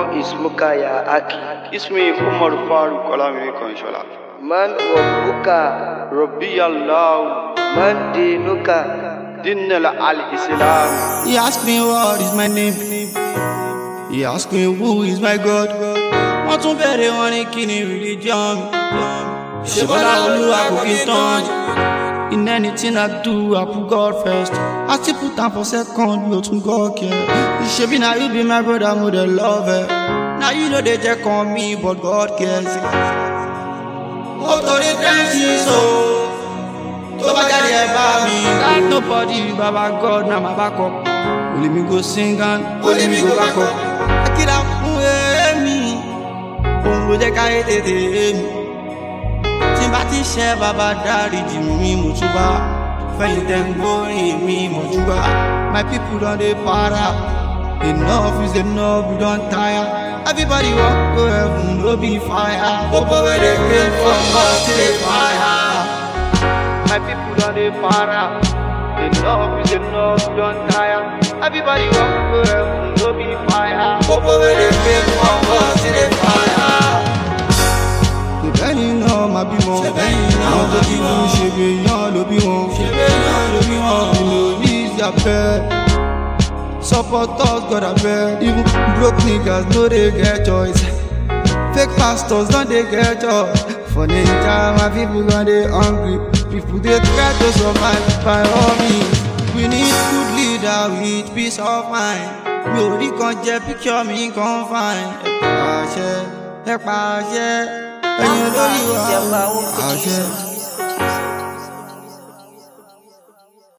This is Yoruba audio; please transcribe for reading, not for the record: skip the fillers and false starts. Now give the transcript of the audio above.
name is Mukaya Aki. Ismi Umar Faruk Olamide Konshola. Man Rabbuka, Rabbi Allah, Man Dinuka, Din al-Islam. He asked me what is my name. He asked me who is my God. Wọ́n tún bẹ̀rẹ̀ wọn ní kí ni religion. Ṣèbọ́lá Olúwa kò kí n tán. In anything I do, I put God first. I still put am for second, mi ò tún God care. Ṣebí na you be my brother, mo dey love ẹ. Na you no dey check on me, but God cares. Ó torí tẹ́ǹtì so, tó bá jáde ẹ bá mi. Got nobody, Baba God na my backup. Only me go sing and only me go back up. Akira fún èmi, òun ló jẹ́ káyé tètè èmi. Tí n bá ti ṣe bàbá dáríjì mi mo túbà. Fẹ̀yìn tẹ̀ ń gbórin mi mo túbà. My people don dey para. Enough is enough, we don tire. Everybody wan go heaven, no be fire. Popo wey dey came from God still dey fire. My people don dey para. Enough is enough, we don tire. Everybody wan go heaven, no be fire. Popo wey dey came from God still dey fire. Ṣèbẹ́yìn náà máa bí wọn. Àwọn tó ti kú ṣèbéyàn ló bí wọn. Ìlò ní ìsàpẹ́. Support us, God abeg. Even broke niggas no dey get choice. Fake pastors no dey get joy. For Naija, my people don dey hungry. People dey try to survive by all means. We need good leader with peace of mind. Mi ò rí kan jẹ́ picture mi kan fine. Ẹ pàṣẹ, ẹ̀yin olórí wa, àṣẹ.